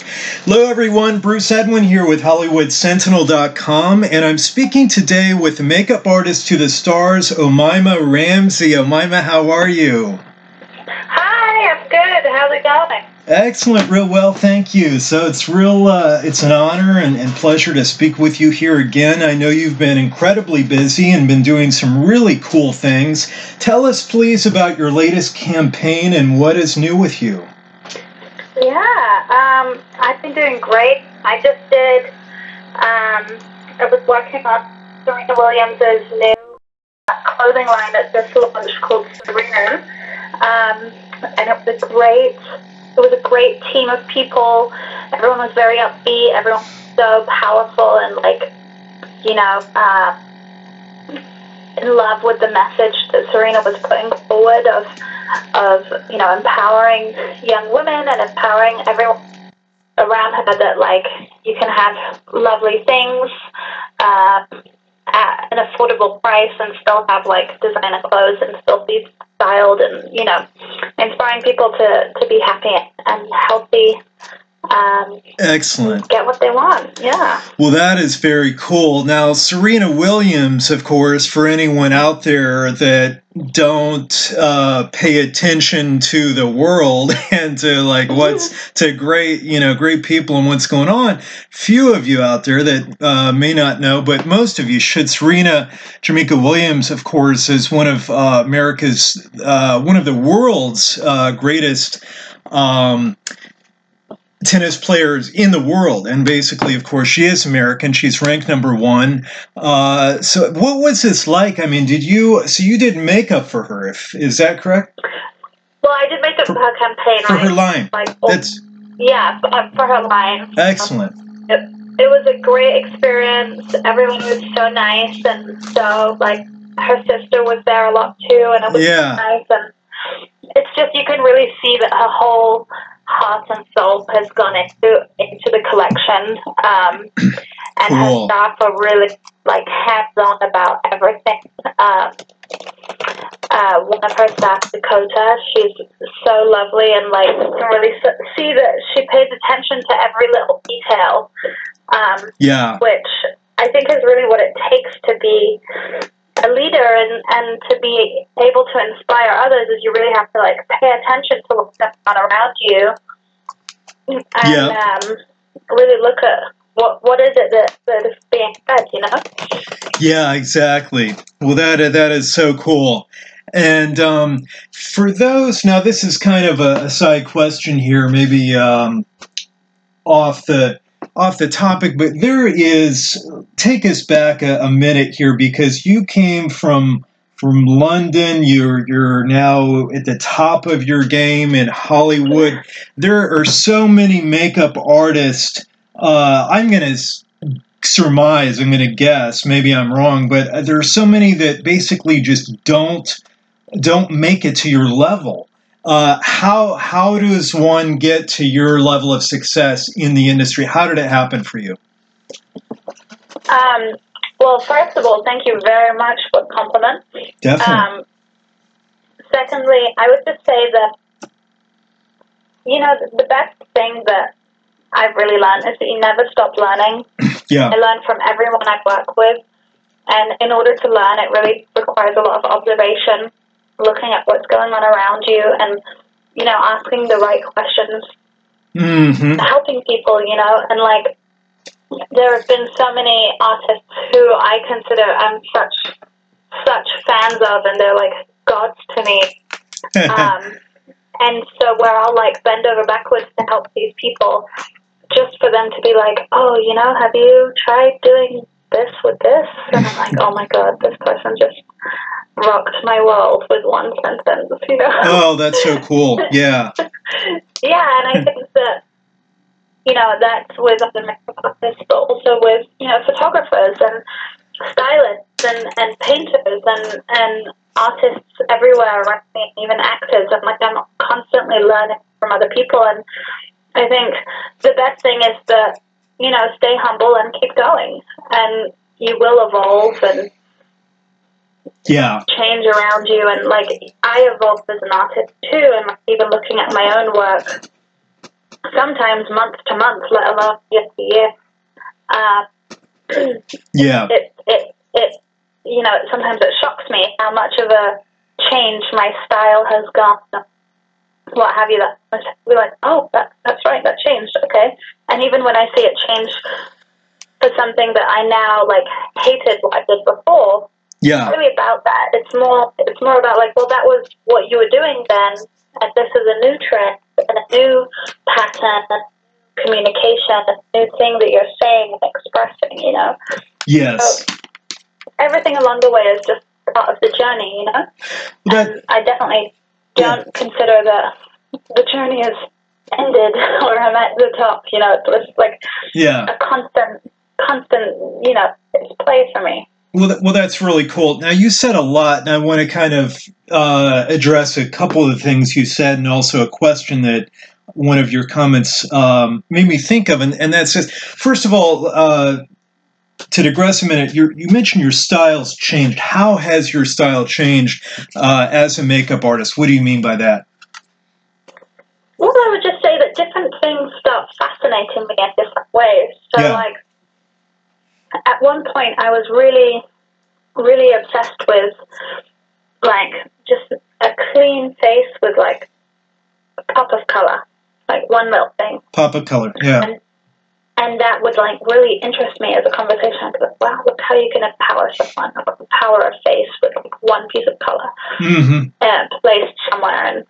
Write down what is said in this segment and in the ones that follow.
Hello, everyone. Bruce Edwin here with HollywoodSentinel.com, and I'm speaking today with makeup artist to the stars, Omaima Ramsey. Omaima, how are you? Hi, I'm good. How's it going? Excellent, real well, thank you. So it's it's an honor and pleasure to speak with you here again. I know you've been incredibly busy and been doing some really cool things. Tell us, please, about your latest campaign and what is new with you. Yeah, I've been doing great. I was working on Serena Williams' new clothing line that just launched called Serena. And it was a great team of people. Everyone was very upbeat. Everyone was so powerful and in love with the message that Serena was putting forward of empowering young women and empowering everyone around her, that you can have lovely things at an affordable price and still have designer clothes and still be styled, and inspiring people to be happy and healthy. Excellent. Get what they want. Yeah. Well, that is very cool. Now, Serena Williams, of course, for anyone out there that don't pay attention to the world and to great people and what's going on, few of you out there that may not know, but most of you should. Serena Jamaica Williams, of course, is one of one of the world's greatest tennis players in the world, and basically, of course, she is American. She's ranked number one. So what was this like? I mean, you did makeup for her, is that correct? Well, I did makeup for her campaign. For her line. For her line. Excellent. It was a great experience. Everyone was so nice, and so, her sister was there a lot too, and it was nice, and it's just, you can really see that her whole heart and soul has gone into the collection, and cool. Her staff are really hands-on about everything. One of her staff, Dakota, she's so lovely, and you can really see that she pays attention to every little detail. Which I think is really what it takes to be a leader and to be able to inspire others. Is you really have to pay attention to what's going on around you, and really look at what is it that is being said. Yeah, exactly. Well, that is so cool. And for those, now this is kind of a side question here, maybe off the topic, but take us back a minute here, because you came from London. You're now at the top of your game in Hollywood. There are so many makeup artists. I'm going to surmise, I'm going to guess, maybe I'm wrong, but there are so many that basically just don't make it to your level. How does one get to your level of success in the industry? How did it happen for you? Well, first of all, thank you very much for the compliment. Definitely. Secondly, I would just say that, the best thing that I've really learned is that you never stop learning. Yeah. I learn from everyone I work with, and in order to learn, it really requires a lot of observation, looking at what's going on around you, and asking the right questions, helping people, and there have been so many artists who I consider I'm such fans of, and they're like gods to me. And so where I'll bend over backwards to help these people, just for them to be like, oh, have you tried doing this with this? And I'm like, oh my God, this person just rocked my world with one sentence, Oh, that's so cool. Yeah. Yeah, and I think that, that's with other makeup artists, but also with, photographers and stylists and painters and artists everywhere around me, even actors. I'm constantly learning from other people, and I think the best thing is that, stay humble and keep going, and you will evolve and change around you. And I evolved as an artist too, and even looking at my own work, some sometimes month to month, let alone year to year. Yeah. Sometimes it shocks me how much of a change my style has gone. What have you? That we're like, oh, that's right, that changed. Okay, and even when I see it change for something that I now like hated what I did before, Yeah. it's really about that. It's more about like, well, that was what you were doing then, and this is a new trend and a new pattern, and communication, a new thing that you're saying and expressing. Yes. So everything along the way is just part of the journey. And I definitely don't consider that the journey is ended or I'm at the top. It's like a constant, it's play for me. Well, that's really cool. Now, you said a lot, and I want to kind of address a couple of the things you said, and also a question that one of your comments made me think of, and that's just, first of all, to digress a minute, you mentioned your style's changed. How has your style changed as a makeup artist? What do you mean by that? Well, I would just say that different things start fascinating me in different ways. So, like, at one point, I was really, really obsessed with, like, just a clean face with, like, a pop of color, like one little thing. Pop of color, yeah. And that would, like, really interest me as a conversation. I'd be like, wow, look how you can empower someone, empower a face with, like, one piece of color placed somewhere.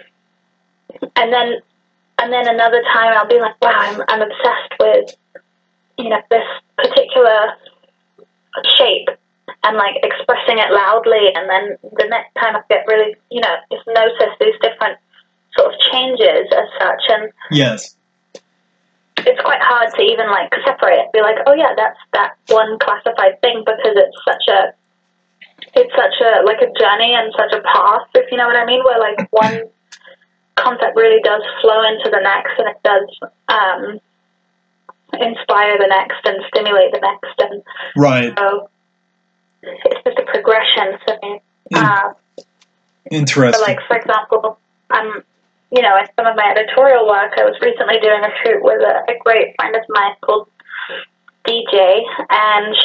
And then another time I'll be like, wow, I'm obsessed with, this particular shape and like expressing it loudly. And then the next time I get really, just notice these different sort of changes as such. And yes, it's quite hard to even like separate it. Be like, oh yeah, that's that one classified thing because it's such a like a journey and such a path, if you know what I mean, where like one concept really does flow into the next, and it does inspire the next and stimulate the next, and right. So it's just a progression for me. Interesting. So, like, for example, in some of my editorial work, I was recently doing a shoot with a great friend of mine called DJ, and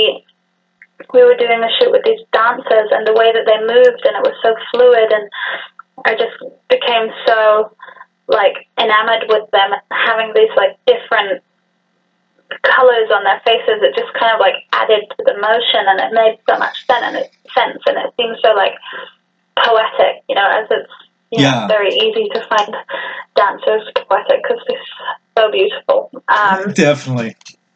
we were doing a shoot with these dancers, and the way that they moved, and it was so fluid, and I just became so, like, enamored with them, having these, like, different colors on their faces. It just kind of, like, added to the motion, and it made so much sense, and it seemed so, like, poetic, as it's, very easy to find dancers poetic because they're so beautiful. Definitely.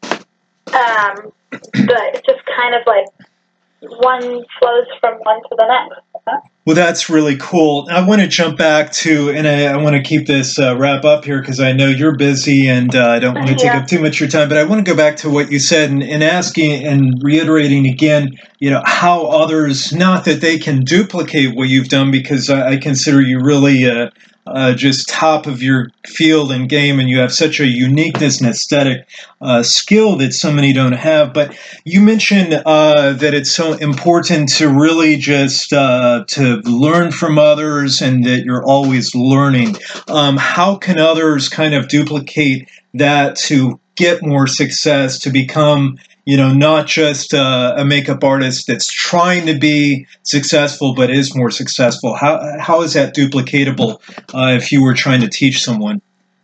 But it's just kind of, like, one flows from one to the next. Well, that's really cool. I want to jump back to, and I want to keep this wrap up here because I know you're busy and I don't want to take up too much of your time, but I want to go back to what you said and asking and reiterating again, how others, not that they can duplicate what you've done, because I consider you really just top of your field and game, and you have such a uniqueness and aesthetic skill that so many don't have. But you mentioned that it's so important to really just to learn from others, and that you're always learning. How can others kind of duplicate that to get more success, to become not just a makeup artist that's trying to be successful, but is more successful? How is that duplicatable if you were trying to teach someone?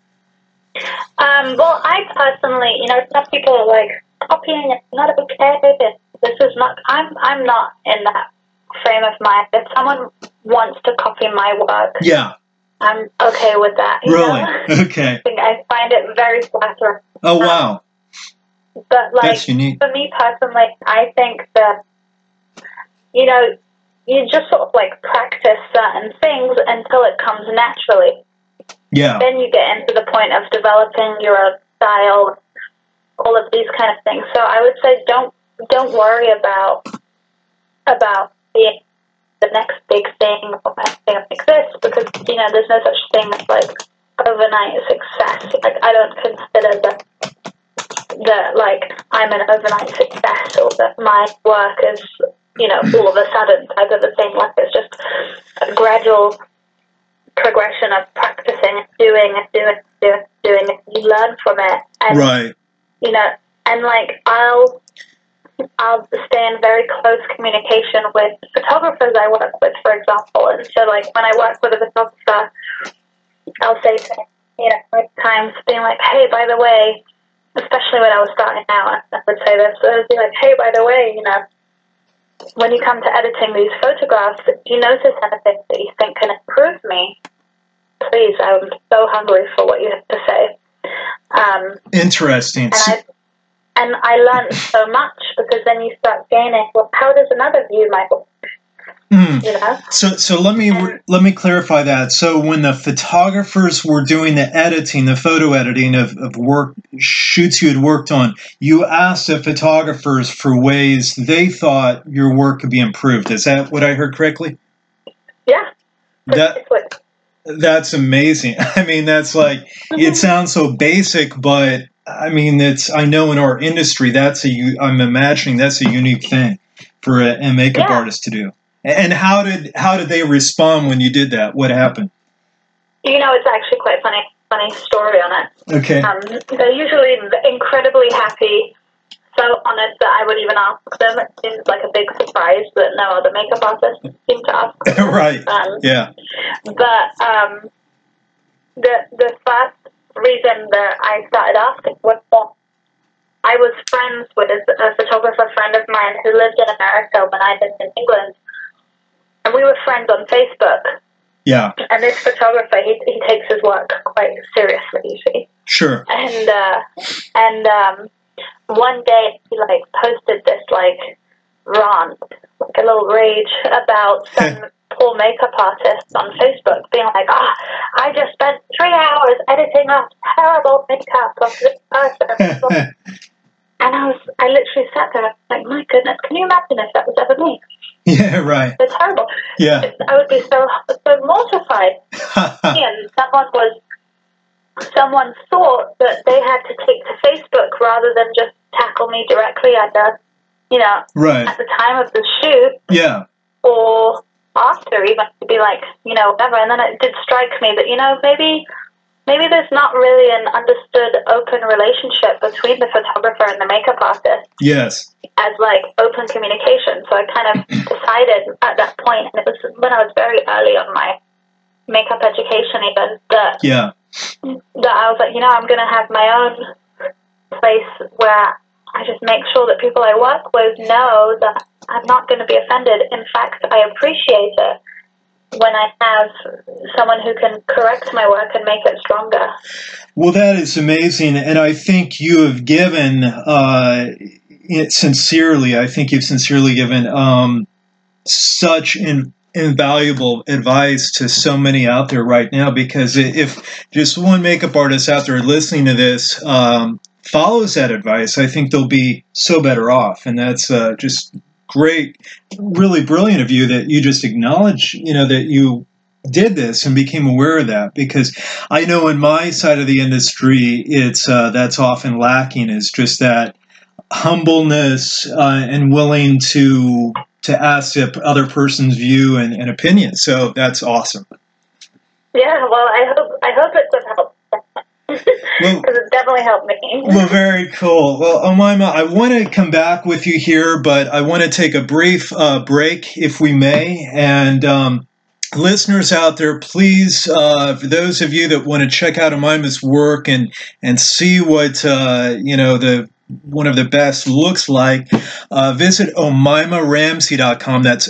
Well, I personally, some people are like, copying is not okay. This is not, I'm not in that frame of mind. If someone wants to copy my work, I'm okay with that. Really? Okay. I find it very flattering. Oh, wow. But, like, for me personally, I think that, you just sort of, like, practice certain things until it comes naturally. Yeah. Then you get into the point of developing your own style, all of these kind of things. So I would say don't worry about being the next big thing or anything that exists, because, there's no such thing as, like, overnight success. Like, I don't consider that like, I'm an overnight success, or that my work is, all of a sudden type of a thing. Like, it's just a gradual progression of practicing and doing doing it. You learn from it, and Right. you know, and like I'll stay in very close communication with photographers I work with, for example. And so, like when I work with a photographer, I'll say to him, at times being like, "Hey, by the way," especially when I was starting out, I would say this. I would be like, "Hey, by the way, when you come to editing these photographs, if you notice anything that you think can improve me, please, I'm so hungry for what you have to say." Interesting. And I learned so much, because then you start gaining, well, how does another view my work? So let me clarify that. So when the photographers were doing the editing, the photo editing of shoots you had worked on, you asked the photographers for ways they thought your work could be improved. Is that what I heard correctly? Yeah. That's amazing. I mean, that's like, it sounds so basic, but I mean, I know in our industry, I'm imagining that's a unique thing for a makeup artist to do. And how did they respond when you did that? What happened? It's actually quite funny story on it. Okay. They're usually incredibly happy, so honored that I would even ask them. It seems like a big surprise that no other makeup artist seemed to ask them. Right. Yeah. But the first reason that I started asking was that I was friends with a photographer friend of mine who lived in America when I lived in England. And we were friends on Facebook. Yeah. And this photographer, he takes his work quite seriously, you see. Sure. And one day he posted this rant, a little rage about some poor makeup artist on Facebook, being like, I just spent 3 hours editing up terrible makeup of this person. And I literally sat there like, my goodness, can you imagine if that was ever me? Yeah, right. It's horrible. Yeah. I would be so mortified. And someone thought that they had to take to Facebook rather than just tackle me directly at right. at the time of the shoot. Yeah. Or after, even, to be like, whatever. And then it did strike me that, maybe there's not really an understood open relationship between the photographer and the makeup artist. Yes. As open communication. So I kind of decided at that point, and it was when I was very early on my makeup education even, that I was like, I'm going to have my own place where I just make sure that people I work with know that I'm not going to be offended. In fact, I appreciate it when I have someone who can correct my work and make it stronger. Well, that is amazing, and I think you have given sincerely given such invaluable advice to so many out there right now, because if just one makeup artist out there listening to this follows that advice, I think they'll be so better off, and that's just great, really brilliant of you that you just acknowledge, that you did this and became aware of that, because I know in my side of the industry, it's that's often lacking, is just that humbleness and willing to ask the other person's view and opinion. So that's awesome. Yeah, well, I hope it does help. Because it definitely helped me. Well, very cool. Well, Omaima, I want to come back with you here, but I want to take a brief break, if we may. And listeners out there, please, for those of you that want to check out Omaima's work and see what one of the best looks like, visit OmaimaRamsey.com. That's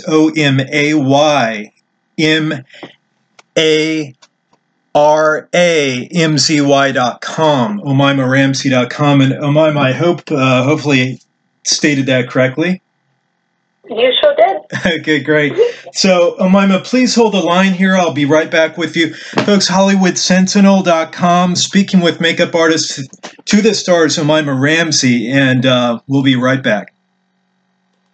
OMAYMARAMZY.com, OmaimaRamsey.com. And Omaima, I hope hopefully stated that correctly. You sure did. Okay, great. So, Omaima, please hold the line here. I'll be right back with you. Folks, HollywoodSentinel.com, speaking with makeup artist to the stars, Omaima Ramsey, and we'll be right back.